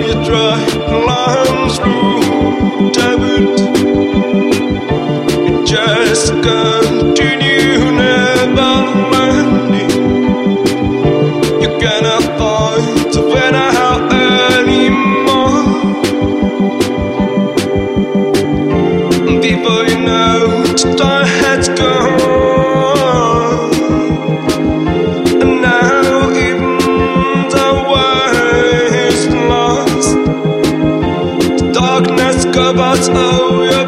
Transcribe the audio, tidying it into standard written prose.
you dry lines through debit. You just continue never landing. You cannot find to win out anymore. People you know to die heads gone. Covers all your